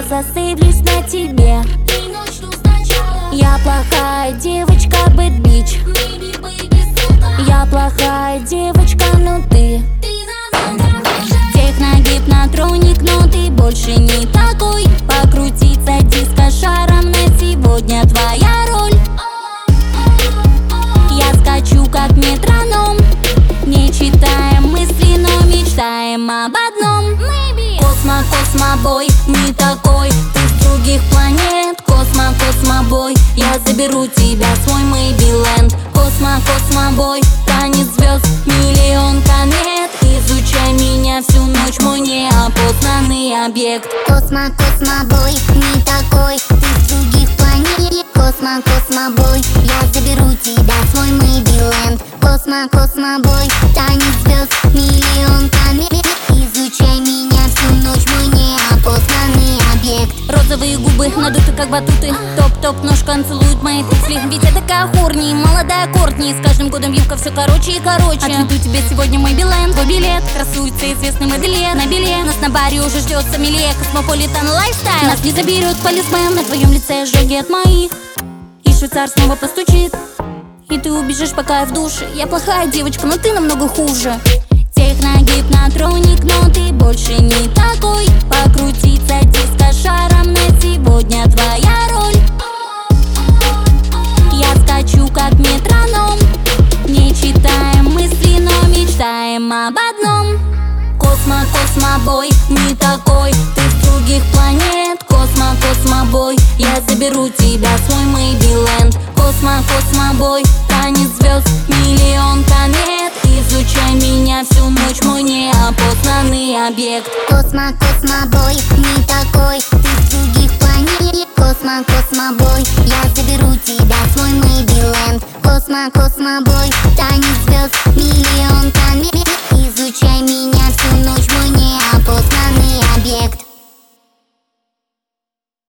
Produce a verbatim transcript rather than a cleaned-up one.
зациклюсь на тебе. И начну сначала. Я плохая девочка, bad bitch. Baby, baby, сука. Я плохая девочка, но ты Ты на номер выше. Техногипнотроник, но ты больше не такой. Покрутиться диско-шаром на сегодня твоя роль. Я скачу как метроном, не читаем мысли, но мечтаем об одном. Maybe. Космо, космобой, не такой. Ты с других планет. Космо, космобой, я заберу тебя в свой Мэйбиленд. Космо, космобой, танец звезд, миллион комет. Изучай меня всю ночь, мой неопознанный объект. Космо, космобой, не такой. Ты с других планет. Космо, космобой, я заберу тебя в свой Мэйбиленд. Космо, космобой, танец звезд, миллион комет. Изучай меня всю ночь, мой неопознанный объект. Розовые губы надуты как батуты. Топ-топ ножка целует мои туфли. Ведь я такая хорни, молодая Кортни. С каждым годом юбка все короче и короче. Отведу тебе сегодня мой Билайн. Твой билет, красуется известный модельер на билет. Нас на баре уже ждет сомелье. Космополитен лайфстайл. Нас не заберет полисмен. На твоем лице ожоги от моих. И швейцар снова постучит. И ты убежишь, пока я в душе. Я плохая девочка, но ты намного хуже. Техногипнотроник, но ты больше не такой. Покрутиться диско-шаром на сегодня твоя роль. Я скачу как метроном, не читаем мысли, но мечтаем об одном. Космо, космобой, не такой. Ты с других планет. Космо, космобой, я заберу тебя в свой Мэйбиленд. Космо, космобой, танец звезд, миллион комет. Изучай меня всю ночь, мой неопознанный объект. Космо, космобой, не такой. Ты с других планет. Космо, космобой, я заберу тебя в свой Мэйбиленд. Космо, космобой, танец звезд, миллион комет.